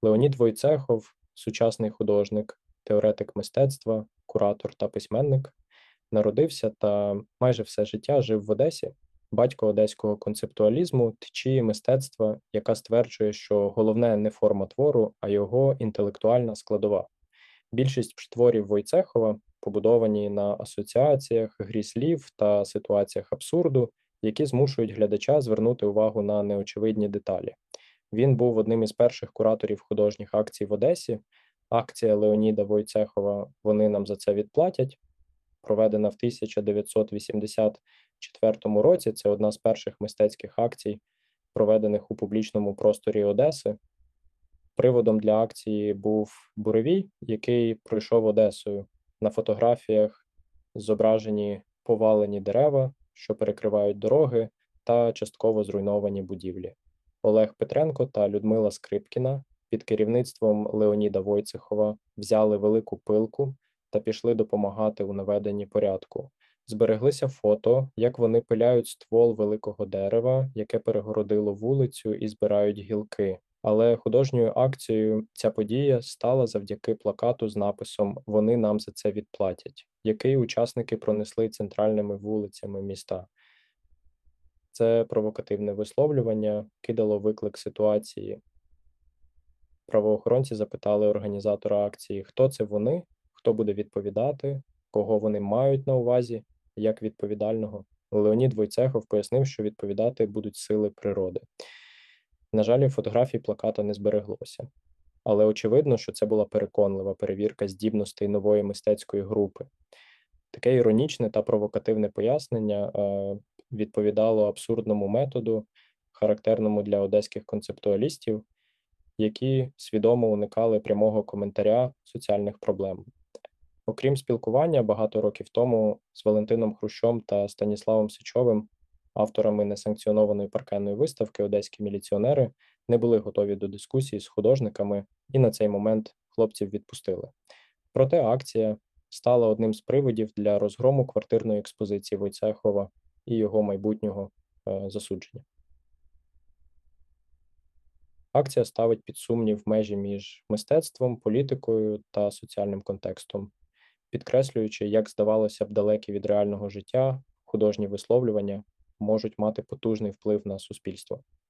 Леонід Войцехов, сучасний художник, теоретик мистецтва, куратор та письменник, народився та майже все життя жив в Одесі, батько одеського концептуалізму, течії мистецтва, яка стверджує, що головне не форма твору, а його інтелектуальна складова. Більшість творів Войцехова побудовані на асоціаціях, грі слів та ситуаціях абсурду, які змушують глядача звернути увагу на неочевидні деталі. Він був одним із перших кураторів художніх акцій в Одесі. Акція Леоніда Войцехова «Вони нам за це відплатять», проведена в 1984 році. Це одна з перших мистецьких акцій, проведених у публічному просторі Одеси. Приводом для акції був буревій, який пройшов Одесою. На фотографіях зображені повалені дерева, що перекривають дороги, та частково зруйновані будівлі. Олег Петренко та Людмила Скрипкіна під керівництвом Леоніда Войцехова взяли велику пилку та пішли допомагати у наведенні порядку. Збереглися фото, як вони пиляють ствол великого дерева, яке перегородило вулицю, і збирають гілки. Але художньою акцією ця подія стала завдяки плакату з написом «Вони нам за це відплатять», який учасники пронесли центральними вулицями міста. Це провокативне висловлювання кидало виклик ситуації. Правоохоронці запитали організатора акції, хто це вони, хто буде відповідати, кого вони мають на увазі, як відповідального. Леонід Войцехов пояснив, що відповідати будуть сили природи. На жаль, фотографій плаката не збереглося. Але очевидно, що це була переконлива перевірка здібностей нової мистецької групи. Таке іронічне та провокативне пояснення відповідало абсурдному методу, характерному для одеських концептуалістів, які свідомо уникали прямого коментаря соціальних проблем. Окрім спілкування, багато років тому з Валентином Хрущом та Станіславом Сичовим, авторами несанкціонованої паркенної виставки «Одеські міліціонери», не були готові до дискусії з художниками, і на цей момент хлопців відпустили. Проте акція стала одним з приводів для розгрому квартирної експозиції Войцехова і його майбутнього засудження. Акція ставить під сумнів межі між мистецтвом, політикою та соціальним контекстом, підкреслюючи, як, здавалося б, далекі від реального життя, художні висловлювання можуть мати потужний вплив на суспільство.